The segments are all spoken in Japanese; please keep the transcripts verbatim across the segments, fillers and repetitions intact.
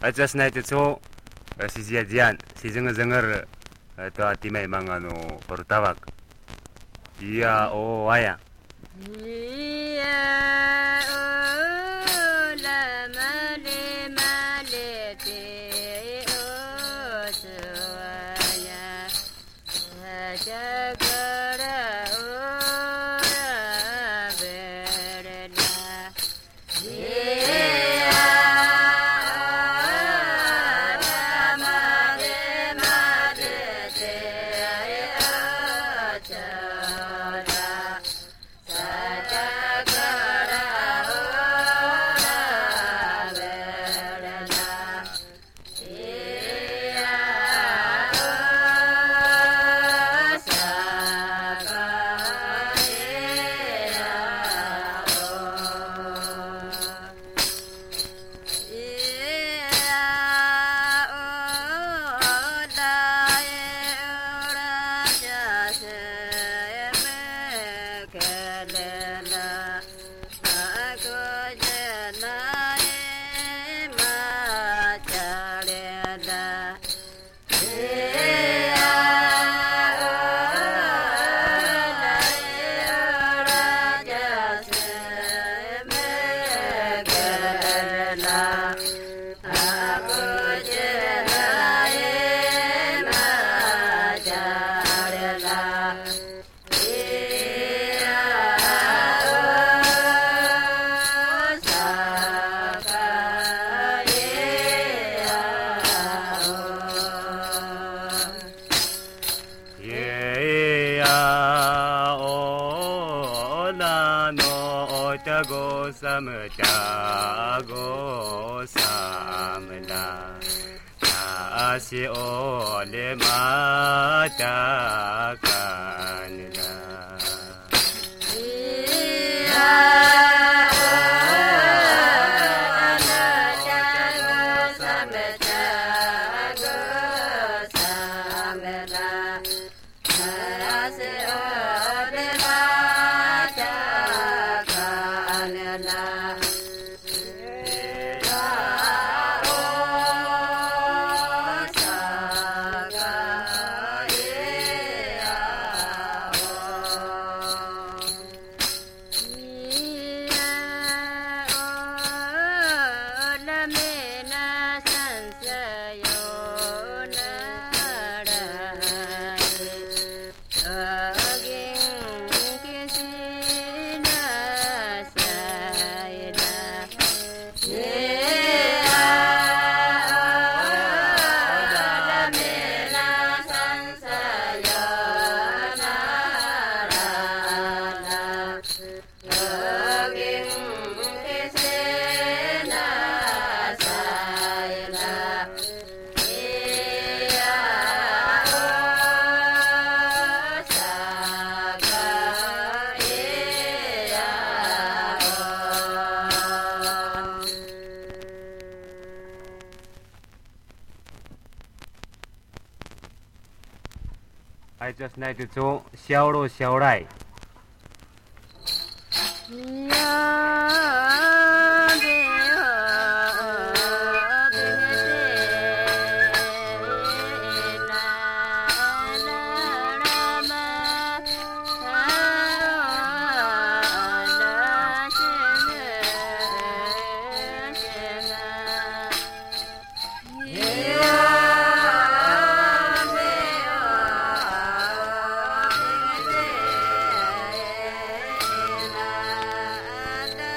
Just na ito so, si Zia Dian, si Zengar-Zengar, ito ati may mga ano, portawag. Iya o waya. Iya o la male male te o suaya jagara o verna iya la male male te o Go samcha go samla asi ole mata kanla I just need to do 小路小来。 Da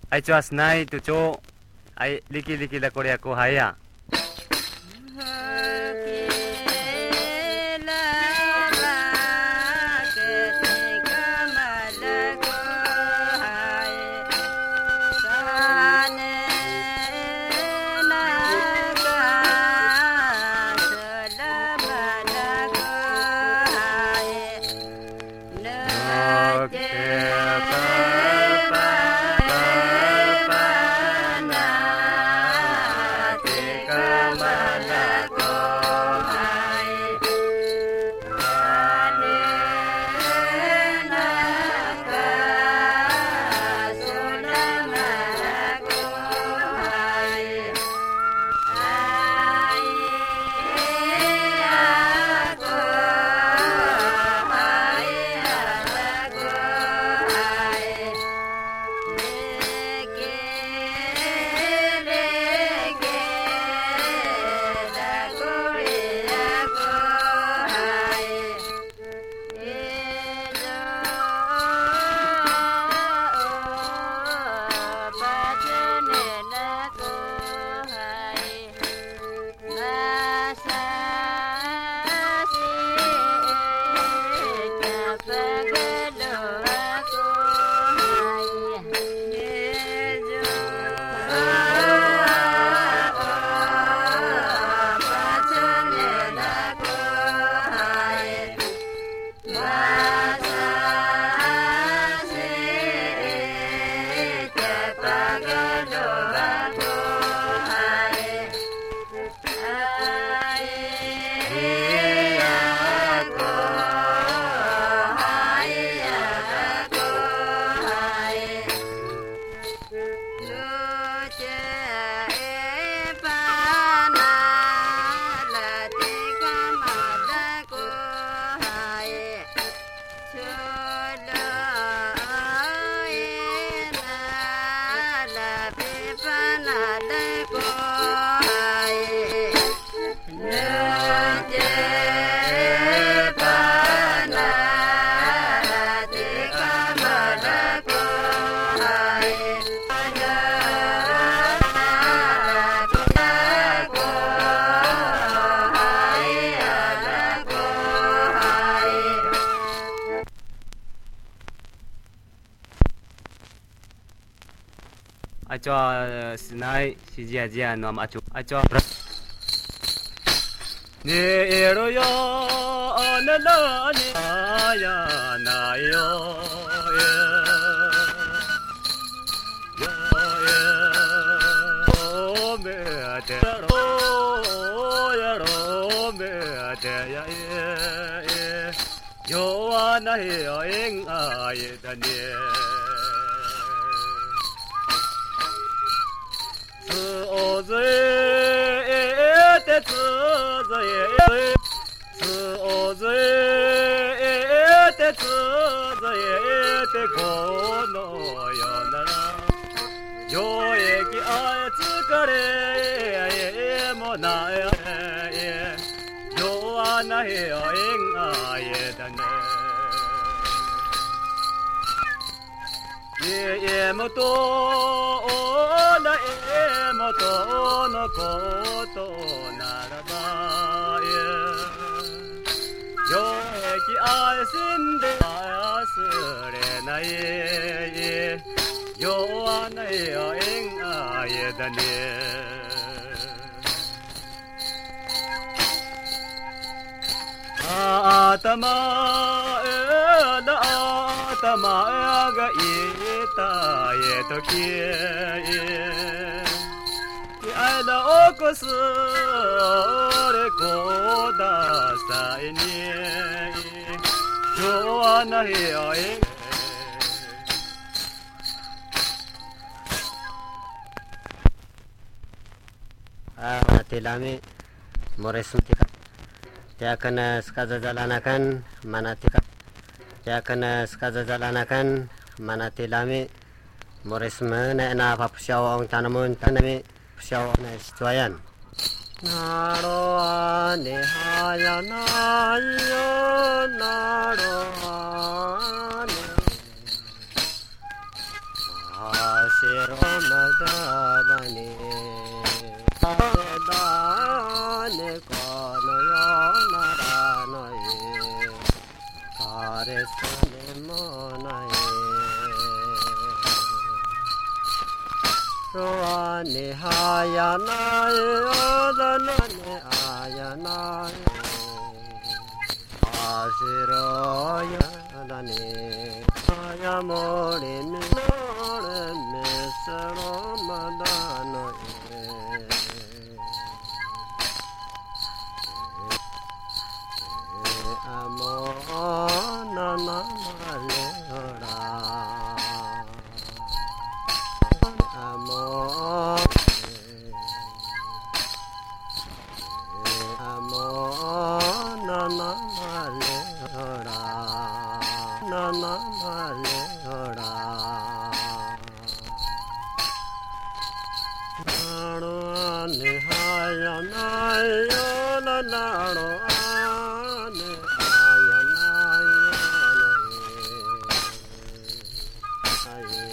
Ay chuas nai tu cho. Ay liki liki la korea ko haya. Acho sinai sijia jia no acho acho ne ero yo na la ni ya na yo ye yo ye o me ate ro ya ro me ate ya ye yo na yo eng a ye da neおずえてつずえつおずえてつずえてこのよならよえきあつかれえもなえよわなえよえんあえだねええもとなえもとのことならばえよえきあえしんであすれないよわないよえんあえだねあたまえだあたまがいたえときえあらおこすれこださいに今日はないよえ Ah, tilami moresum tika. Dia kena skaza jalanakan mana tika. Dia kena skaza jalanakan mana tilami moresum na na papsiaw ang tanamun tanami papsiaw na situayan. Naro ane haya na yo naro ane asiro 다다니 다다니 거노요나라노이 가레소네 모나이 로아니 하야나이 어다나니 아야나이 아시로야다니 아야모리 미노레 미스로마다노이 아모나나말레오라 아모 아모나나말레오라 나나말레오라 나로 안에 하야나요 나로 안에 하야나요 나에